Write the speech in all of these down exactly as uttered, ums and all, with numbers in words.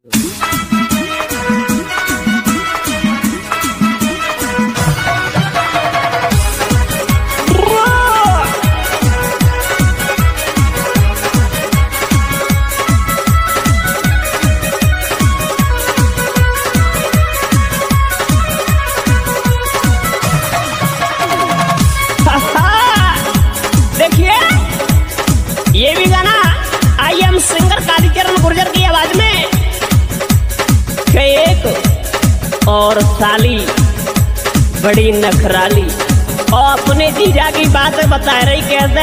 ये भी गाना I am singer Kalicharan Gurjar की आवाज में एक और साली बड़ी नखराली और अपने जीजा की बात बता रही कैसे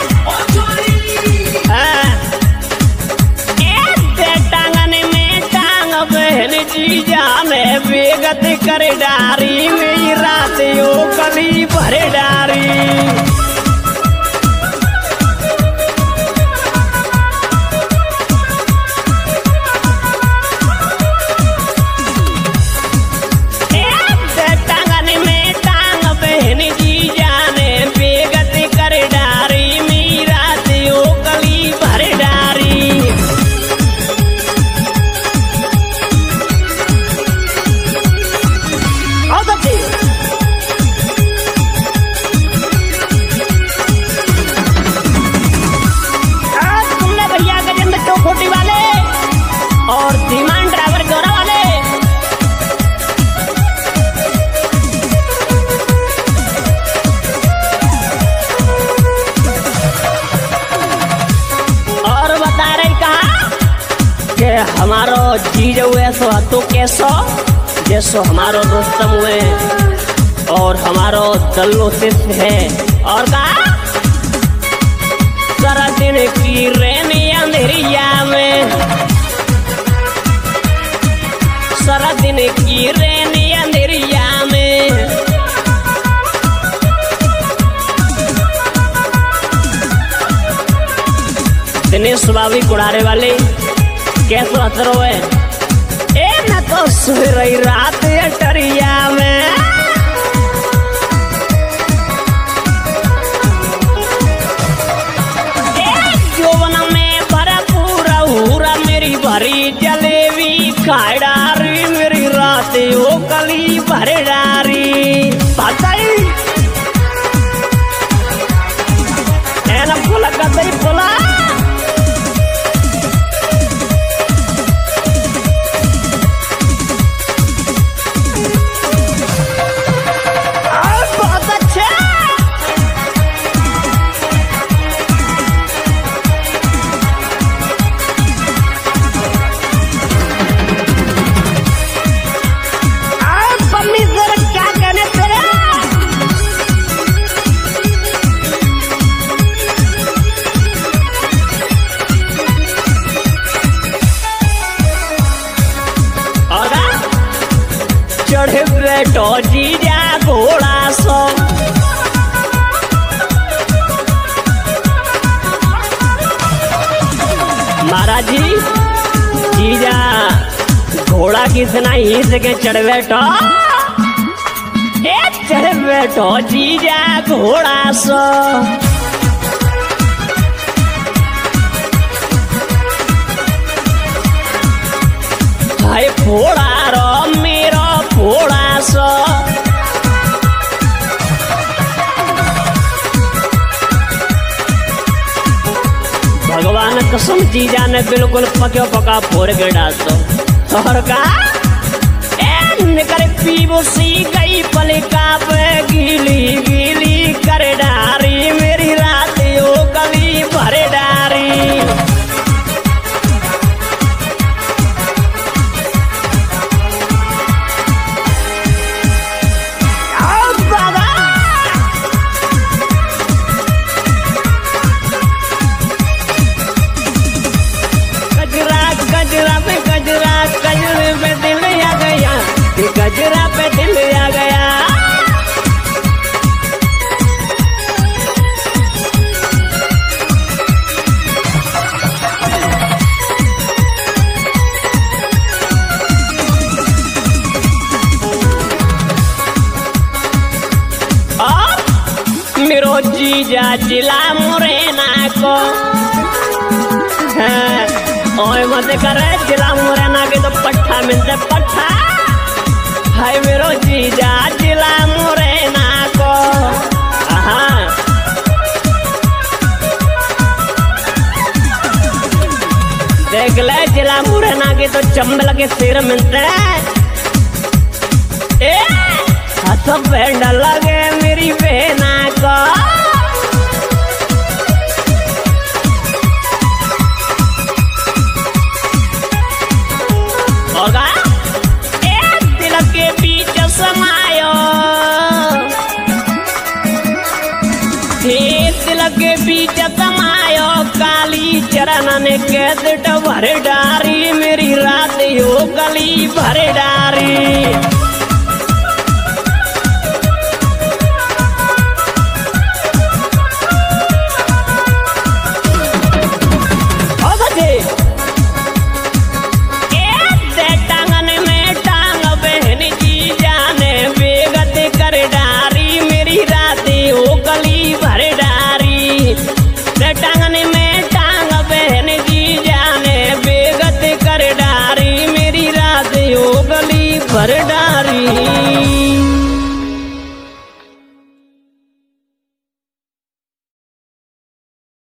टांगन में टांग बहन जीजा में बेगत कर डारी मेरी रात यो कली भर डारी और धीमान ड्राइवर गोरा वाले और बता रही कहा कि हमारो जीज हुए सो तो कैसो जैसो हमारो दोस्तम हुए और हमारो दल्लो सिर्फ है और कहा सारा दिन की रेनी अंधेरिया में सारा दिन की रेनी अंधेरिया में दिनेश स्वाभाविक उड़ारे वाले कैसे असर हुए ए न तो सो रही रात अटरिया में जोवन में भरपूर हुरा मेरी भरी जलेबी खाए डारी मेरी रात ओ कली भर डारी बताई एना बोला कतई बोला बहुत अच्छा चढ़े बैठो जीजा घोड़ा सो महाराज जी जीजा घोड़ा कितना ही सके चढ़ बैठो ए चढ़ बैठो जीजा घोड़ा सो हाय फोड़ा रो मेरा फोड़ा सो भगवान कसम जीजा ने बिल्कुल पक्यो पका फोड़ के डाल दो और का ए निकर पीबो सी गई पलिका पे गीली गीली कर डारी मेरी रात यो गली भर डारी गजरा पे गजरा गजरे पे दिल आ गया गजरा पे दिल आ गया मेरो जीजा जिला मुरैना को ओए मत करे जिला मुरैना के तो मिलते पट्टा हाय मेरो जीजा जिला मुरैना को हाँ देख ले जिला मुरैना के तो चंबल के सिर मिलते ए हाथ बैंड लगे मेरी बहना को होगा एक दिल के बीच समायो एक दिल के बीच समायो काली चरणन के दिट भर डारी मेरी रात हो गली भर डारी टांगने में टांग बहन जी जाने बेगत कर डारी मेरी रात हो गली भर डारी।